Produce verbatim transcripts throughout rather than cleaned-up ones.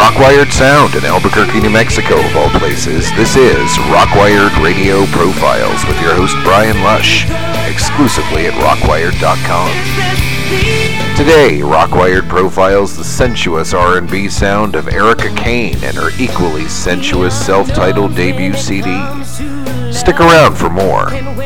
Rockwired Sound in Albuquerque, New Mexico, of all places. This is Rockwired Radio Profiles with your host Brian Lush, exclusively at rockwired dot com. Today, Rockwired profiles the sensuous R and B sound of Erica Kane and her equally sensuous self-titled debut C D. Stick around for more.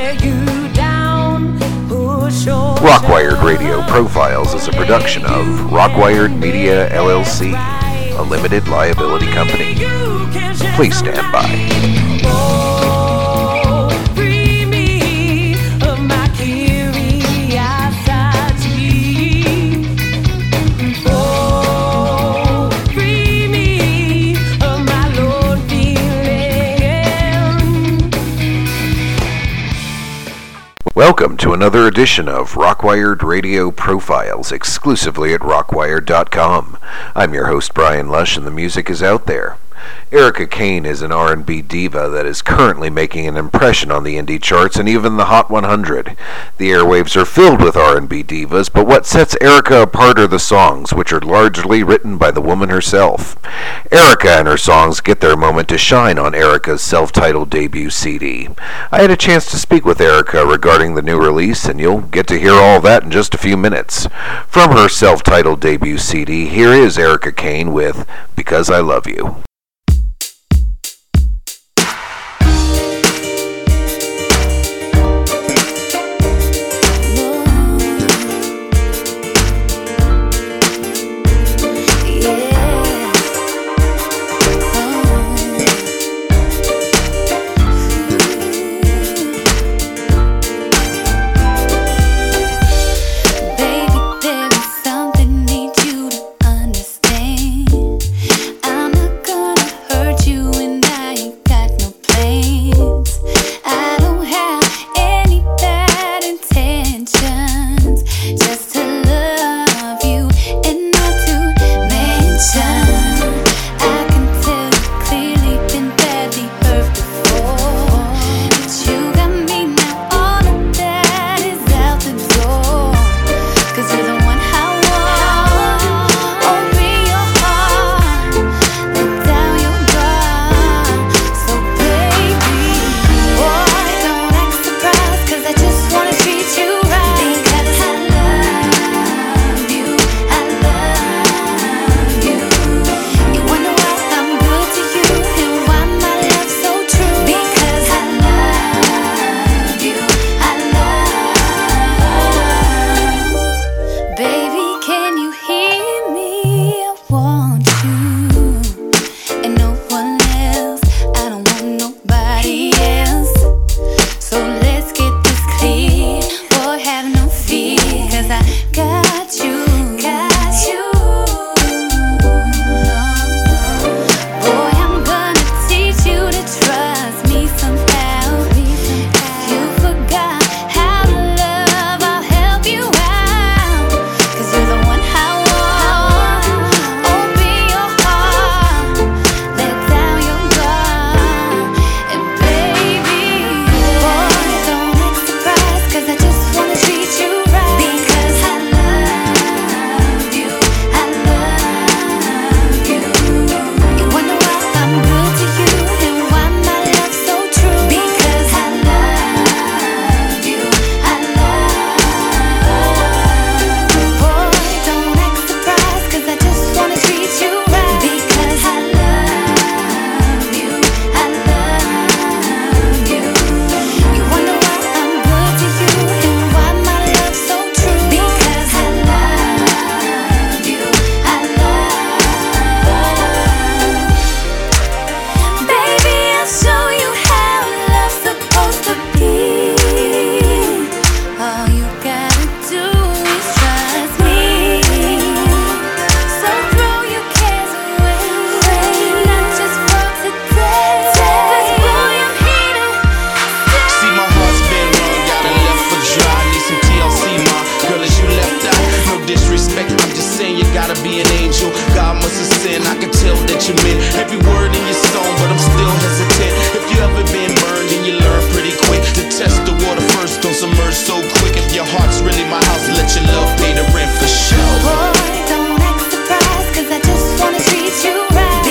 Rockwired Radio Profiles is a production of Rockwired Media, L L C, a limited liability company. Please stand by. Welcome to another edition of Rockwired Radio Profiles, exclusively at rockwired dot com. I'm your host, Brian Lush, and the music is out there. Erica Kane is an R and B diva that is currently making an impression on the indie charts and even the Hot one hundred. The airwaves are filled with R and B divas, but what sets Erica apart are the songs, which are largely written by the woman herself. Erica and her songs get their moment to shine on Erica's self-titled debut C D. I had a chance to speak with Erica regarding the new release, and you'll get to hear all that in just a few minutes. From her self-titled debut C D, here is Erica Kane with Because I Love You. Boy, don't act surprised, 'cause I just wanna treat you right.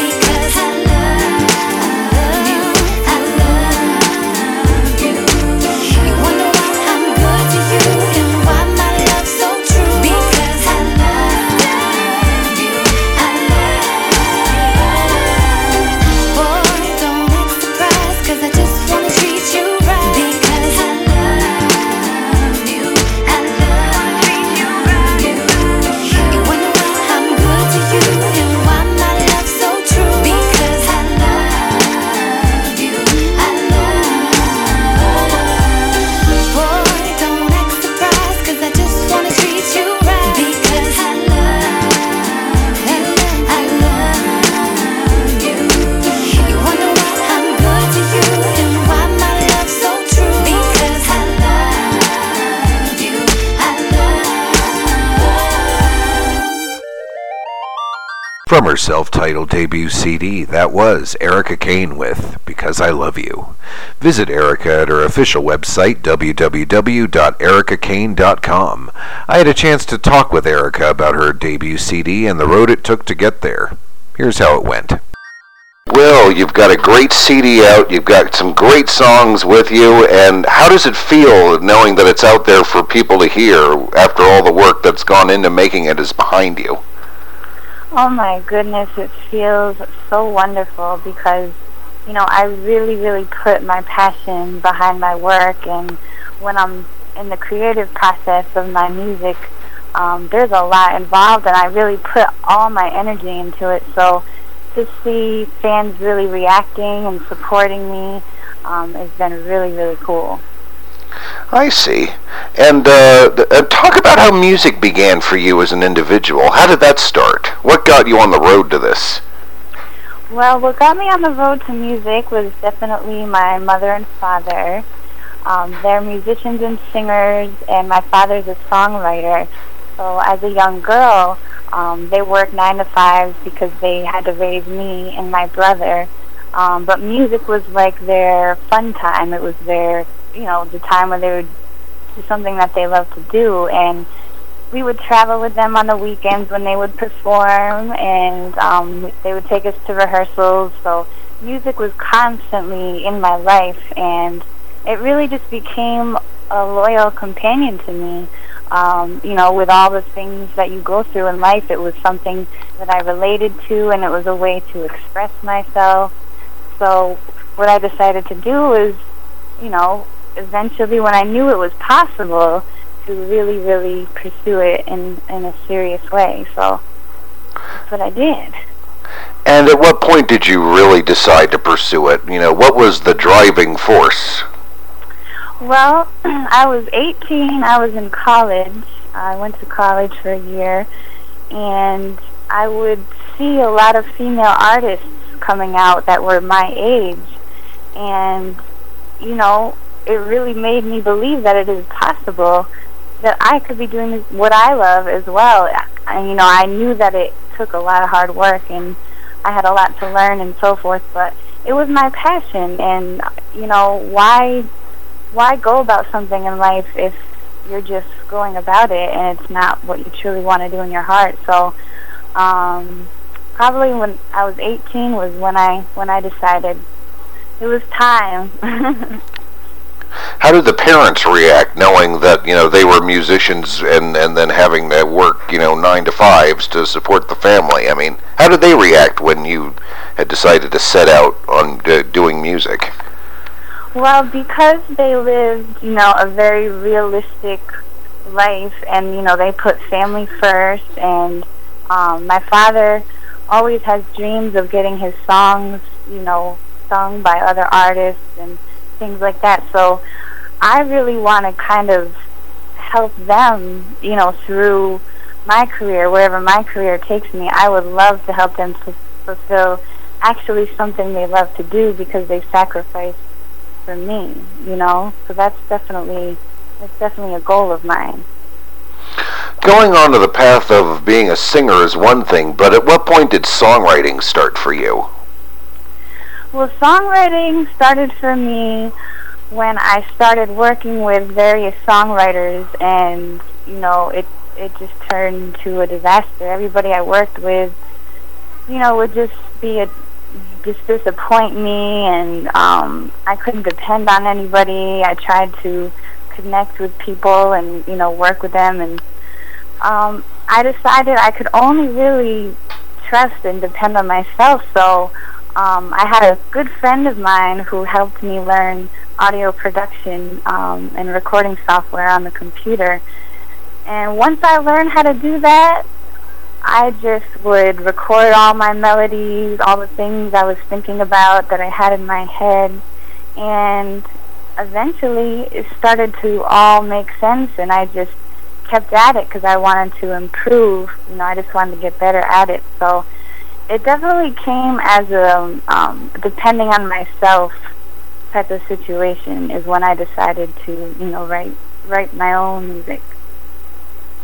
From her self-titled debut C D, that was Erica Kane with Because I Love You. Visit Erica at her official website, w w w dot erica kane dot com. I had a chance to talk with Erica about her debut C D and the road it took to get there. Here's how it went. Well, you've got a great C D out, you've got some great songs with you, and how does it feel knowing that it's out there for people to hear after all the work that's gone into making it is behind you? Oh my goodness, it feels so wonderful because, you know, I really, really put my passion behind my work, and when I'm in the creative process of my music, um, there's a lot involved, and I really put all my energy into it, so to see fans really reacting and supporting me um, has been really, really cool. I see. And uh, uh, talk about how music began for you as an individual. How did that start? What got you on the road to this? Well, what got me on the road to music was definitely my mother and father. Um, they're musicians and singers, and my father's a songwriter. So as a young girl, um, they worked nine to five because they had to raise me and my brother. Um, but music was like their fun time. It was their, you know, the time when they would do something that they loved to do. And we would travel with them on the weekends when they would perform, and um, they would take us to rehearsals. So music was constantly in my life, and it really just became a loyal companion to me. Um, you know, with all the things that you go through in life, it was something that I related to, and it was a way to express myself. So what I decided to do was, you know, eventually when I knew it was possible, to really, really pursue it in, in a serious way. So that's what I did. And at what point did you really decide to pursue it? You know, what was the driving force? Well, I was eighteen. I was in college. I went to college for a year, and I would see a lot of female artists coming out that were my age, and, you know, it really made me believe that it is possible that I could be doing what I love as well. And, you know, I knew that it took a lot of hard work, and I had a lot to learn and so forth, but it was my passion, and, you know, why... why go about something in life if you're just going about it and it's not what you truly want to do in your heart? So um, probably when I was eighteen was when I when I decided it was time. How did the parents react knowing that, you know, they were musicians and, and then having to work, you know, nine to fives to support the family? I mean, how did they react when you had decided to set out on uh, doing music? Well, because they lived, you know, a very realistic life, and, you know, they put family first, and um, my father always has dreams of getting his songs, you know, sung by other artists and things like that. So I really want to kind of help them, you know, through my career, wherever my career takes me. I would love to help them f- fulfill actually something they love to do because they sacrificed for me, you know. So that's definitely that's definitely a goal of mine. Going on to the path of being a singer is one thing, but at what point did songwriting start for you? Well, songwriting started for me when I started working with various songwriters, and, you know, it it just turned to a disaster. Everybody I worked with, you know, would just be a just disappoint me, and um, I couldn't depend on anybody. I tried to connect with people and, you know, work with them, and um, I decided I could only really trust and depend on myself. So um, I had a good friend of mine who helped me learn audio production um, and recording software on the computer. And once I learned how to do that, I just would record all my melodies, all the things I was thinking about that I had in my head, and eventually it started to all make sense, and I just kept at it because I wanted to improve. You know, I just wanted to get better at it. So it definitely came as a um, depending on myself type of situation is when I decided to, you know, write write my own music.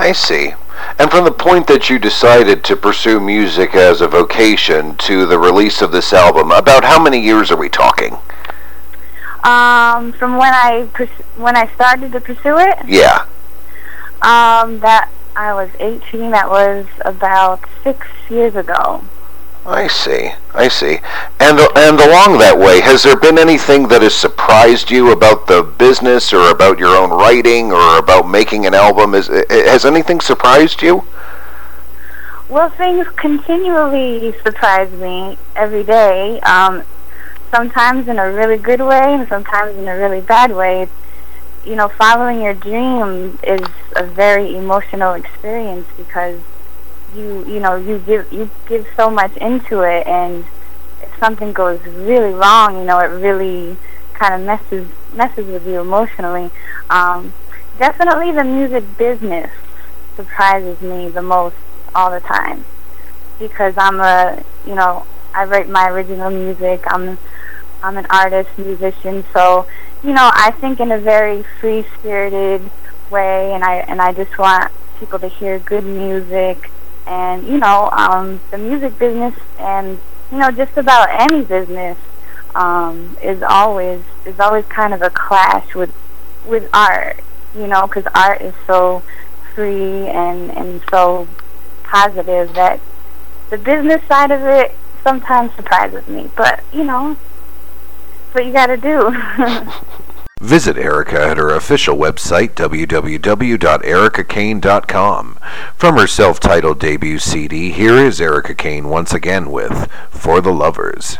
I see. And from the point that you decided to pursue music as a vocation to the release of this album, about how many years are we talking? Um, from when I pers- when I started to pursue it? Yeah. Um, that I was eighteen. That was about six years ago. I see. I see. And and along that way, has there been anything that has surprised you about the business, or about your own writing, or about making an album? Is has anything surprised you? Well, things continually surprise me every day. Um, sometimes in a really good way, and sometimes in a really bad way. You know, following your dream is a very emotional experience because you you know you give you give so much into it, and if something goes really wrong, you know, it really kind of messes messes with you emotionally. Um, definitely, the music business surprises me the most all the time because I'm a you know I write my original music. I'm I'm an artist, musician, so you know I think in a very free spirited way, and I and I just want people to hear good music. And, you know, um, the music business and, you know, just about any business um, is always is always kind of a clash with with art, you know, because art is so free and, and so positive that the business side of it sometimes surprises me. But, you know, it's what you got to do. Visit Erica at her official website, w w w dot erica kane dot com. From her self-titled debut C D, here is Erica Kane once again with For the Lovers.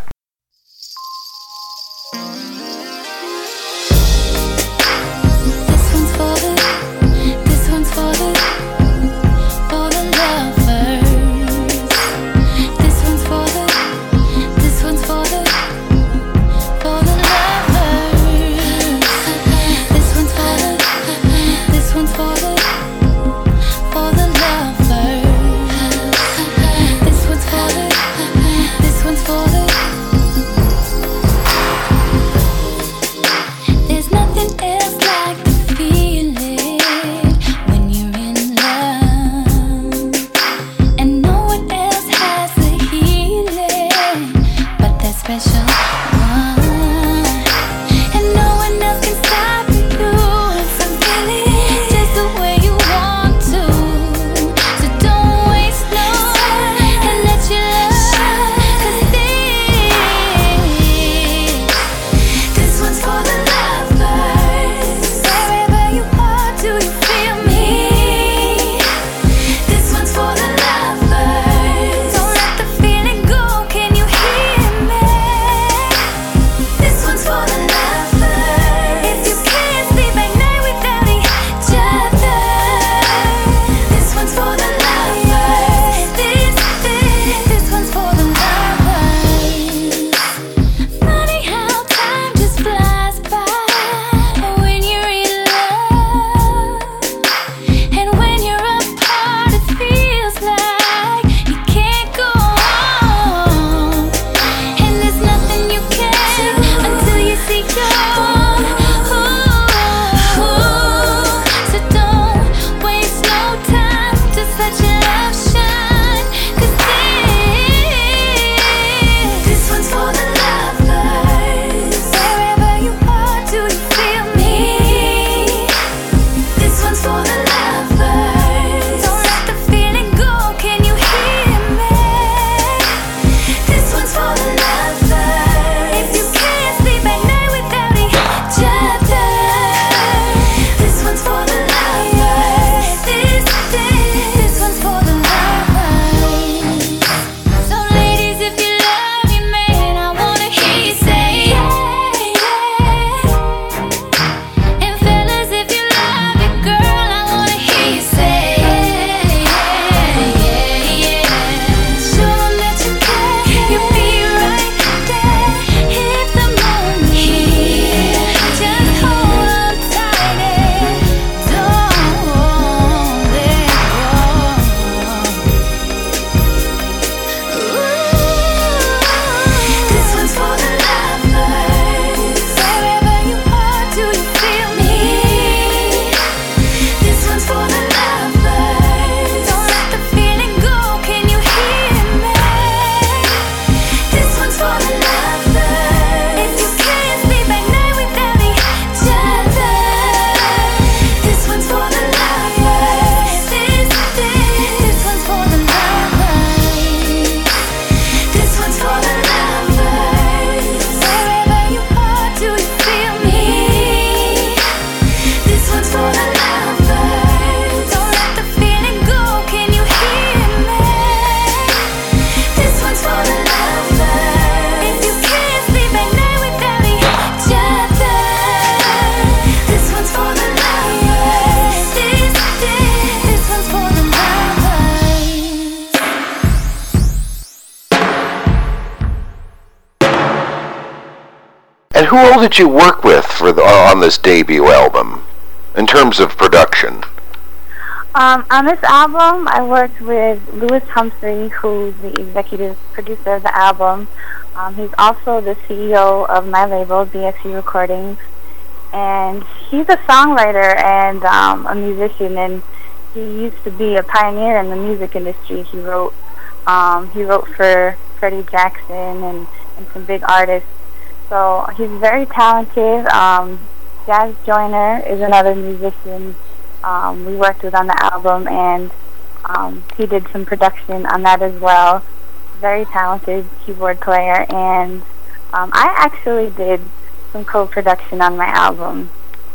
who all did you work with for the, on this debut album, in terms of production? Um, on this album, I worked with Louis Humphrey, who's the executive producer of the album. Um, he's also the C E O of my label, B S C Recordings. And he's a songwriter and um, a musician, and he used to be a pioneer in the music industry. He wrote um, he wrote for Freddie Jackson and, and some big artists. So he's very talented. Um, Jazz Joyner is another musician um, we worked with on the album, and um, he did some production on that as well. Very talented keyboard player, and um, I actually did some co-production on my album.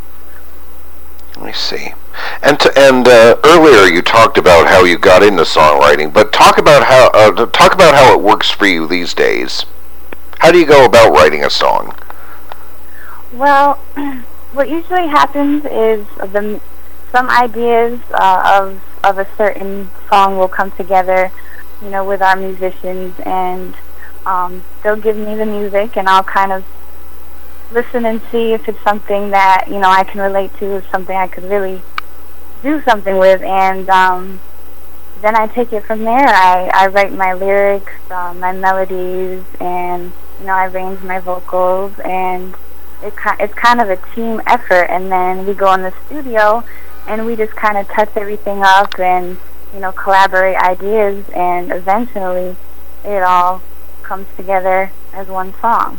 I see. And to, and uh, earlier you talked about how you got into songwriting, but talk about how uh, talk about how it works for you these days. How do you go about writing a song? Well, what usually happens is the some ideas uh, of of a certain song will come together, you know, with our musicians, and um, they'll give me the music, and I'll kind of listen and see if it's something that, you know, I can relate to, if something I could really do something with, and um, then I take it from there. I, I write my lyrics, uh, my melodies, and, you know, I arrange my vocals, and it it's kind of a team effort, and then we go in the studio, and we just kind of touch everything up and, you know, collaborate ideas, and eventually it all comes together as one song.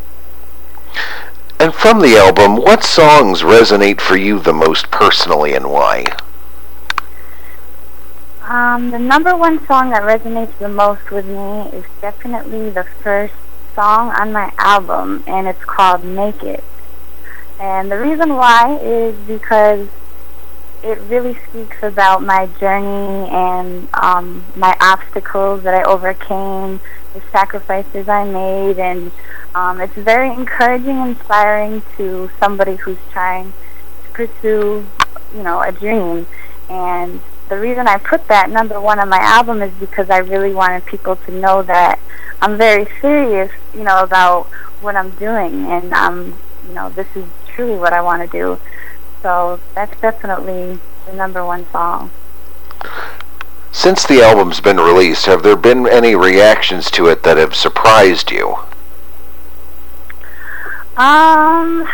And from the album, what songs resonate for you the most personally, and why? Um, the number one song that resonates the most with me is definitely the first song on my album, and it's called Make It. And the reason why is because it really speaks about my journey and um, my obstacles that I overcame, the sacrifices I made, and um, it's very encouraging, inspiring to somebody who's trying to pursue, you know, a dream. And the reason I put that number one on my album is because I really wanted people to know that I'm very serious, you know, about what I'm doing, and um, you know, this is truly what I want to do. So that's definitely the number one song. Since the album's been released, have there been any reactions to it that have surprised you? Um,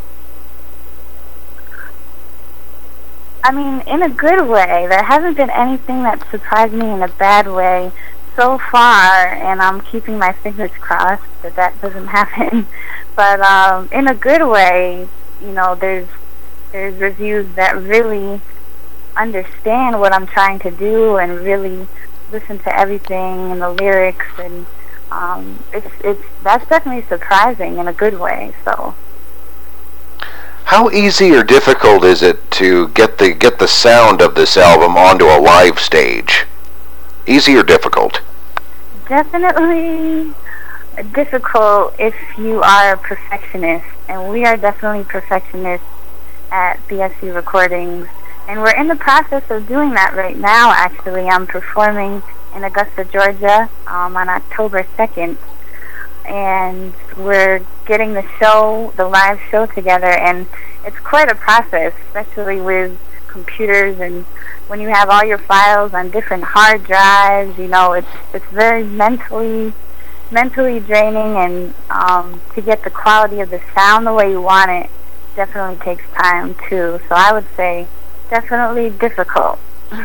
I mean, in a good way. There hasn't been anything that surprised me in a bad way so far, and I'm keeping my fingers crossed that that doesn't happen. But um, in a good way, you know, there's there's reviews that really understand what I'm trying to do and really listen to everything and the lyrics, and um, it's it's that's definitely surprising in a good way. So, how easy or difficult is it to get the get the sound of this album onto a live stage? Easy or difficult? Definitely difficult if you are a perfectionist, and we are definitely perfectionists at B S C Recordings, and we're in the process of doing that right now. Actually, I'm performing in Augusta, Georgia um, on October second, and we're getting the show, the live show together, and it's quite a process, especially with computers, and when you have all your files on different hard drives, you know, it's it's very mentally mentally draining, and um, to get the quality of the sound the way you want it definitely takes time too. So I would say definitely difficult.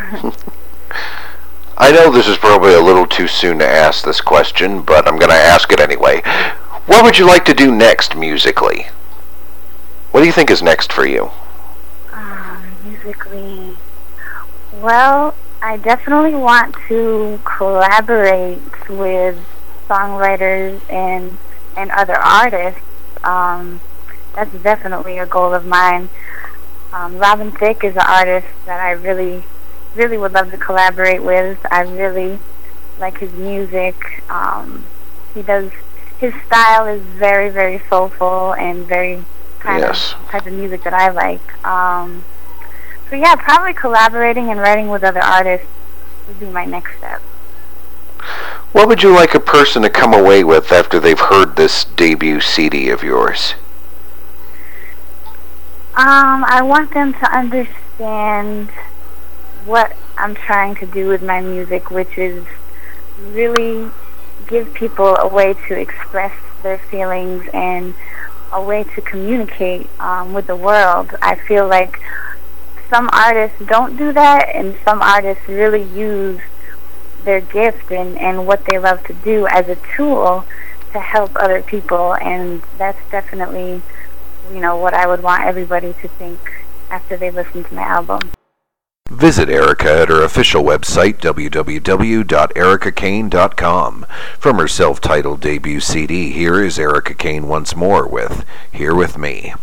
I know this is probably a little too soon to ask this question, but I'm going to ask it anyway. What would you like to do next musically? What do you think is next for you? Uh, musically, well, I definitely want to collaborate with songwriters and and other artists. Um, that's definitely a goal of mine. Um, Robin Thicke is an artist that I really, really would love to collaborate with. I really like his music. Um, he does, his style is very, very soulful and very kind yes. of type of music that I like. Um, so yeah, probably collaborating and writing with other artists would be my next step. What would you like a person to come away with after they've heard this debut C D of yours? Um, I want them to understand what I'm trying to do with my music, which is really give people a way to express their feelings and a way to communicate um, with the world. I feel like some artists don't do that, and some artists really use their gift and, and what they love to do as a tool to help other people, and that's definitely, you know, what I would want everybody to think after they listen to my album. Visit Erica at her official website, w w w dot erica kane dot com. From her self-titled debut C D, here is Erica Kane once more with Here With Me.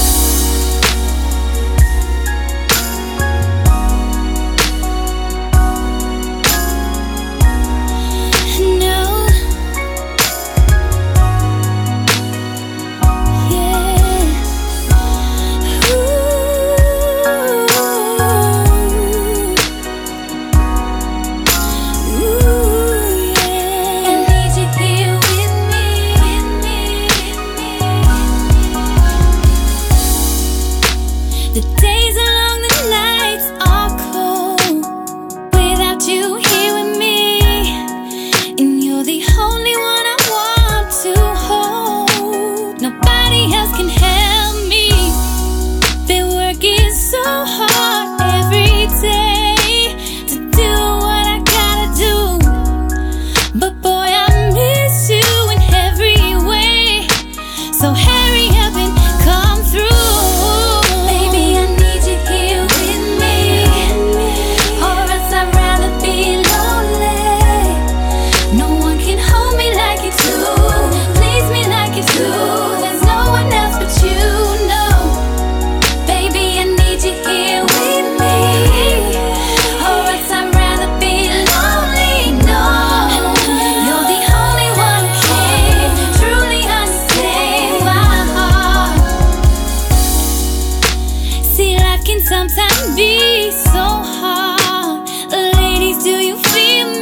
Sometimes be so hard. Ladies, do you feel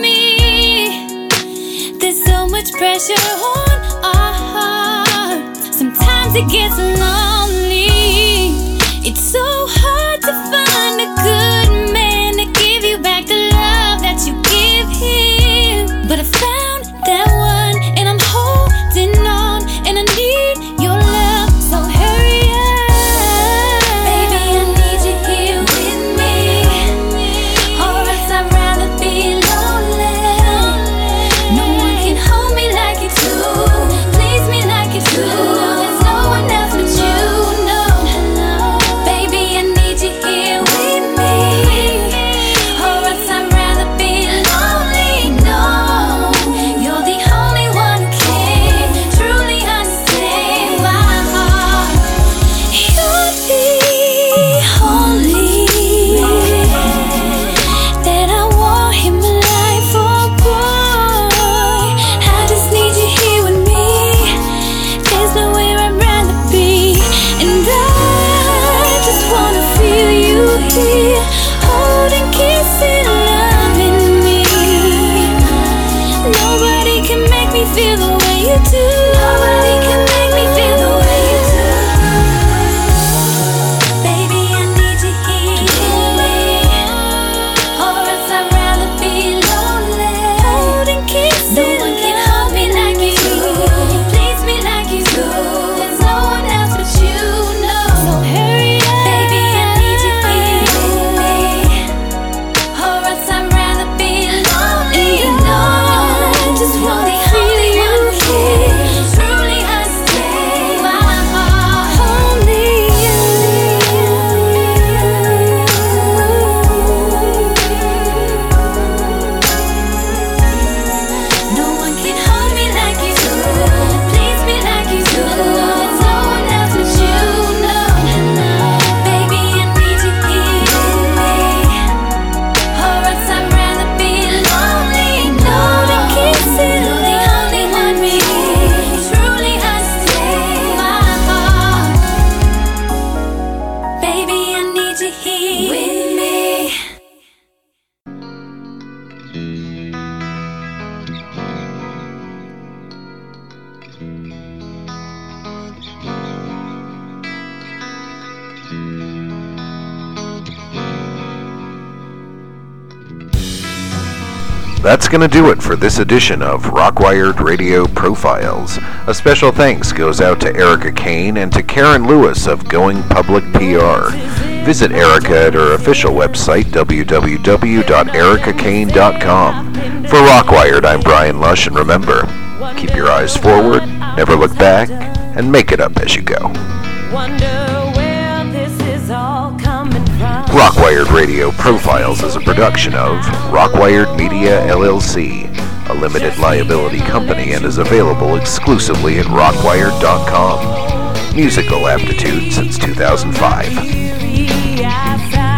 me? There's so much pressure on our hearts. Sometimes it gets lonely. It's so hard to find a good man to give you back the love that you give him. But I found that one, and I'm holding on, and I need your love, so hurry up. No. that's going to do it for this edition of Rockwired Radio Profiles. A special thanks goes out to Erica Kane and to Karen Lewis of Going Public P R. Visit Erica at her official website, w w w dot erica kane dot com. For Rockwired, I'm Brian Lush, and remember, keep your eyes forward, never look back, and make it up as you go. Rockwired Radio Profiles is a production of Rockwired Media, L L C, a limited liability company, and is available exclusively at rockwired dot com. Musical aptitude since two thousand five.